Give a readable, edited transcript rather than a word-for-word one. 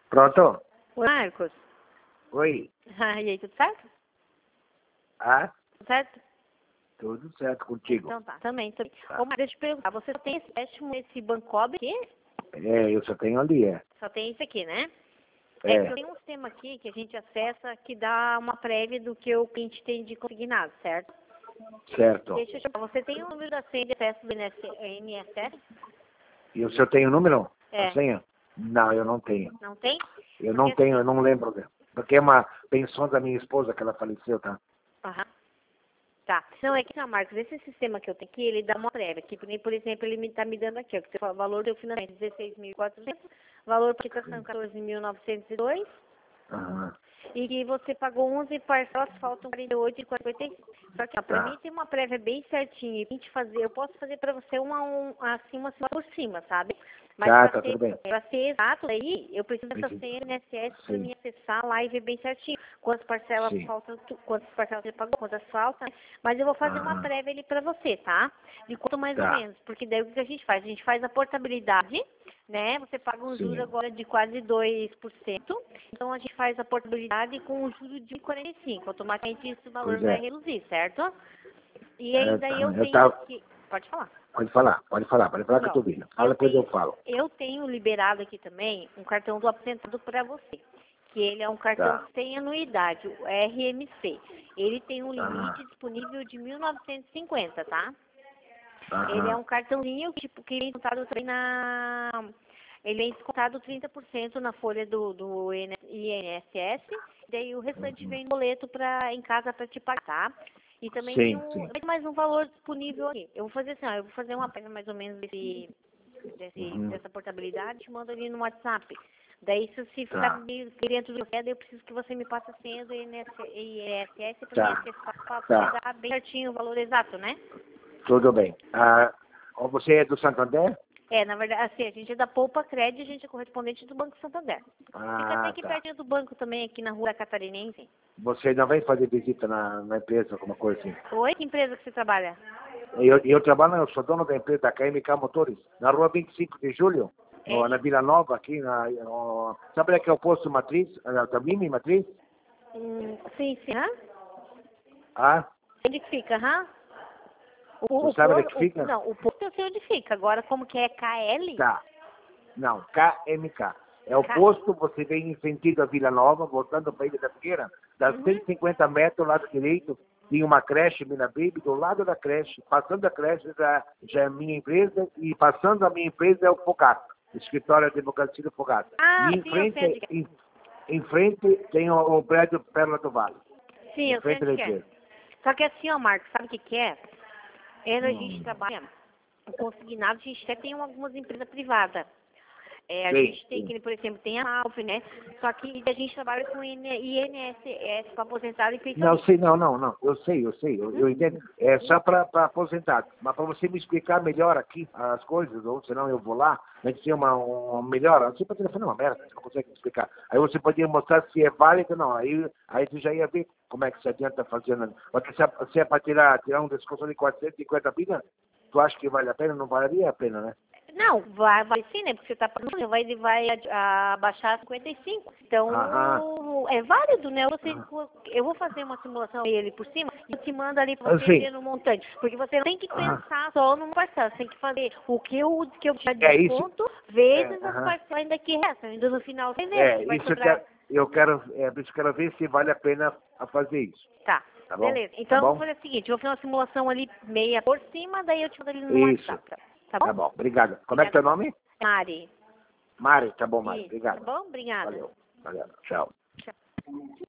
Pronto? Oi, Marcos. Oi. E aí, tudo certo? Ah, Tudo certo? tudo certo contigo. Então tá, também. Tá. Ô, Marcos, deixa eu te perguntar, você só tem esse empréstimo, esse Bancob aqui? É, eu só tenho ali, é. Só tem esse aqui, né? É. Que eu tenho um sistema aqui que a gente acessa que dá uma prévia do que o cliente tem de consignado, certo? Certo. Deixa eu te perguntar, você tem o número da senha de acesso do INSS? E o senhor tem o número? É. A senha? Não, eu não tenho. Não tem? Eu não tenho, eu não lembro. Porque é uma pensão da minha esposa que ela faleceu, tá? Aham. Tá. Não, é que, Marcos, esse sistema que eu tenho aqui, ele dá uma prévia. Que, por exemplo, ele está me dando aqui, ó, que o valor do financiamento é 16.400, valor por quitação 14.902, Aham. e que você pagou 11 parcelas, faltam 48,45. Só que, ó, pra Tá. mim tem uma prévia bem certinha. Eu posso fazer pra você uma por cima, sabe? Mas Tá, tudo bem. pra ser exato aí, eu preciso dessa Entendi. senha INSS pra Sim. me acessar lá e ver bem certinho. Quantas parcelas Sim. faltam, quantas parcelas você pagou, quantas faltam. Mas eu vou fazer uma Aham. prévia ali pra você, tá? De quanto mais ou Tá. menos. Porque daí o que a gente faz? A gente faz a portabilidade, né? Você paga um Sim. juro agora de quase 2%. Então a gente faz a portabilidade com um juro de 45. Automaticamente esse valor Pois vai é. reduzir, certo? E aí daí eu Eu tenho tava... aqui. Pode falar. Pode falar que eu tô Então, ouvindo. Fala, depois eu falo. eu tenho liberado aqui também um cartão do aposentado para você. Que ele é um cartão Tá. sem anuidade, o RMC. Ele tem um Aham. limite disponível de 1.950, tá? Ele é Aham. um cartãozinho, tipo, que ele é descontado também Ele é descontado 30% na folha do INSS, daí o restante vem no boleto em casa para te pagar, tá? E também Sim, sim. tem mais um valor disponível aqui. Eu vou fazer assim, ó, eu vou fazer uma peça mais ou menos Uhum. dessa portabilidade, te mando ali no WhatsApp. Daí, se ficar Tá. meio dentro do que eu preciso que você me passe a senha do INSS para me Tá. acessar, para Tá. dar bem certinho o valor exato, né? Tudo bem. Você é do Santander? Na verdade, assim, a gente é da Poupa Crédito, a gente é correspondente do Banco Santander. Fica até aqui Tá. pertinho do banco também, aqui na rua Catarinense. Você não vem fazer visita na empresa, alguma coisa assim? Oi, que empresa que você trabalha? Eu sou dono da empresa da KMK Motores, na rua 25 de julho, É, na Vila Nova, aqui sabe onde é que é o posto Matriz, da Mimi Matriz? sim, hã? Ah, Onde que fica, hã? tu sabe onde é que fica? Não, o posto eu sei onde fica. Agora, como que é KL? Tá. Não, KMK. É o K- posto, você vem em sentido a Vila Nova, voltando para a Ilha da Figueira, dá Uhum. 150 metros ao lado direito, tem uma creche, Mina Baby, do lado da creche, passando a creche já é a minha empresa, e passando a minha empresa é o Fogata, o escritório de advocacia do Fogata. Ah, E em sim, eu sei onde frente, que é. em frente tem o prédio Pérola do Vale, Sim, em eu sei frente da onde que é. empresa. Só que assim, ó, Marcos, sabe o que que é? A gente Hum, trabalha o consignado, a gente até tem algumas empresas privadas. A sim, gente tem, sim. que por exemplo, tem a Alf, né? Só que a gente trabalha com INSS para aposentado e Não, pensionista. sei, não. Eu sei, eu entendo. É só para aposentado. Mas para você me explicar melhor aqui as coisas, ou senão eu vou lá, a gente tem uma melhor. Assim para telefone é uma merda, você não consegue me explicar. Aí você podia mostrar se é válido ou não. Aí tu já ia ver como é que se adianta fazendo. Porque se é para tirar um desconto de 450 pila, tu acha que vale a pena? Não valeria a pena, né? Não, vai sim, né? Porque você está pagando, vai abaixar 55. Aham. Então, é válido, né? Aham. Eu vou fazer uma simulação ali por cima e te mando ali para você Assim, ver no montante. Porque você não tem que aham. pensar só no parcela, você tem que fazer que eu já É isso. desconto, vezes as Aham. parcelas ainda que restam. Ainda no final você vê se vai Isso sobrar. por isso eu quero ver se vale a pena a fazer isso. Tá, Tá bom? beleza. Tá Então eu vou bom? fazer o seguinte, eu vou fazer uma simulação ali meia por cima, daí eu te mando ali no Isso. WhatsApp. Tá Tá bom? bom. Obrigado. Como é que é Obrigada. teu nome? Mari. Mari. Tá bom, Mari. Isso, tá Obrigado. bom? Obrigada. Valeu. Valeu. Tchau. Tchau.